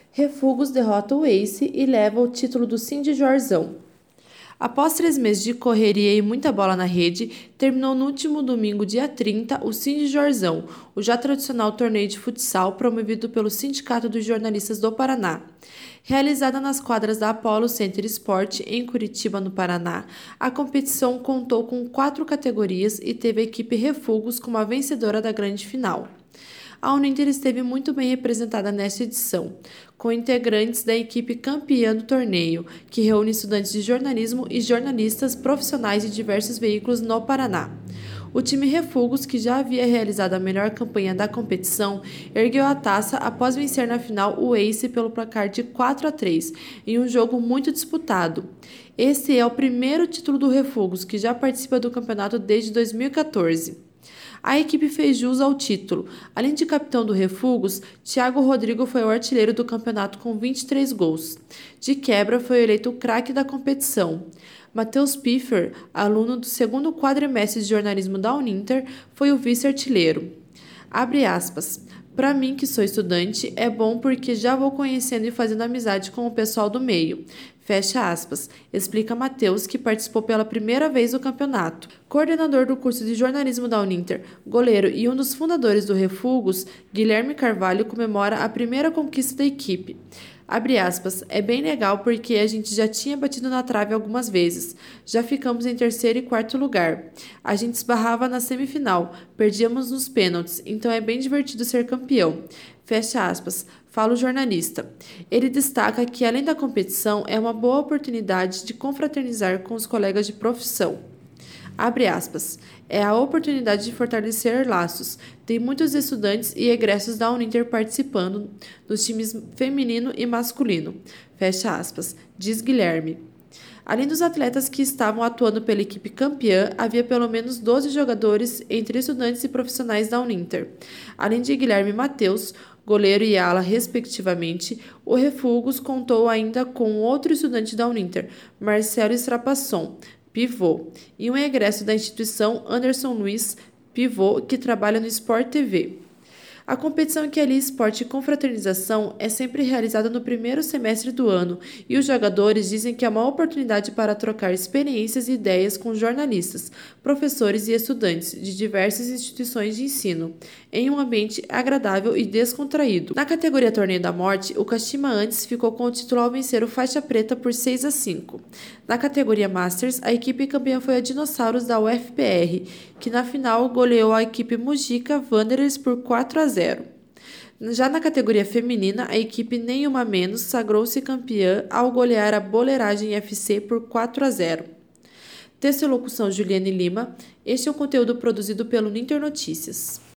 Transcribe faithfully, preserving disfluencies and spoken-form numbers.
Refugos derrota o Ace e leva o título do Cindy Jorzão. Após três meses de correria e muita bola na rede, terminou no último domingo, dia trinta, o Cindy Jorzão, o já tradicional torneio de futsal promovido pelo Sindicato dos Jornalistas do Paraná. Realizada nas quadras da Apollo Center Sport, em Curitiba, no Paraná, a competição contou com quatro categorias e teve a equipe Refugos como a vencedora da grande final. A Uninter esteve muito bem representada nesta edição, com integrantes da equipe campeã do torneio, que reúne estudantes de jornalismo e jornalistas profissionais de diversos veículos no Paraná. O time Refugos, que já havia realizado a melhor campanha da competição, ergueu a taça após vencer na final o Ace pelo placar de quatro a três, em um jogo muito disputado. Esse é o primeiro título do Refugos, que já participa do campeonato desde dois mil e quatorze. A equipe fez jus ao título. Além de capitão do Refugos, Thiago Rodrigo foi o artilheiro do campeonato com vinte e três gols. De quebra, foi eleito o craque da competição. Matheus Piffer, aluno do segundo quadrimestre de jornalismo da Uninter, foi o vice-artilheiro. Abre aspas. Para mim, que sou estudante, é bom porque já vou conhecendo e fazendo amizade com o pessoal do meio. Fecha aspas, explica Matheus, que participou pela primeira vez do campeonato. Coordenador do curso de jornalismo da Uninter, goleiro e um dos fundadores do Refugos, Guilherme Carvalho comemora a primeira conquista da equipe. Abre aspas, é bem legal porque a gente já tinha batido na trave algumas vezes. Já ficamos em terceiro e quarto lugar. A gente esbarrava na semifinal, perdíamos nos pênaltis, então é bem divertido ser campeão. Fecha aspas, fala o jornalista. Ele destaca que, além da competição, é uma boa oportunidade de confraternizar com os colegas de profissão. Abre aspas, é a oportunidade de fortalecer laços. Tem muitos estudantes e egressos da Uninter participando dos times feminino e masculino. Fecha aspas, diz Guilherme. Além dos atletas que estavam atuando pela equipe campeã, havia pelo menos doze jogadores entre estudantes e profissionais da Uninter. Além de Guilherme e Matheus, goleiro e ala respectivamente, o Refugos contou ainda com outro estudante da Uninter, Marcelo Strapasson, pivô, e um egresso da instituição, Anderson Luiz, pivô, que trabalha no Sport T V. A competição que alia esporte e confraternização é sempre realizada no primeiro semestre do ano e os jogadores dizem que é uma oportunidade para trocar experiências e ideias com jornalistas, professores e estudantes de diversas instituições de ensino, em um ambiente agradável e descontraído. Na categoria Torneio da Morte, o Kashima antes ficou com o título ao vencer o Faixa Preta por seis a cinco. Na categoria Masters, a equipe campeã foi a Dinossauros da U F P R, que na final goleou a equipe Mujica Wanderers por quatro a zero. Já na categoria feminina, a equipe Nenhuma Menos sagrou-se campeã ao golear a Boleiragem F C por quatro a zero. Texto e locução Juliane Lima. Este é um conteúdo produzido pelo Ninter Notícias.